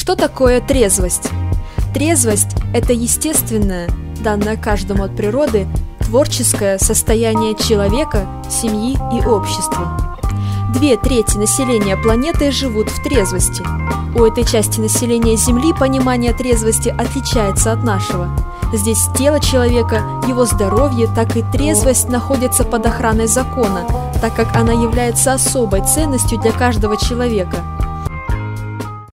Что такое трезвость? Трезвость – это естественное, данное каждому от природы, творческое состояние человека, семьи и общества. 2/3 населения планеты живут в трезвости. У этой части населения Земли понимание трезвости отличается от нашего. Здесь тело человека, его здоровье, так и трезвость находятся под охраной закона, так как она является особой ценностью для каждого человека.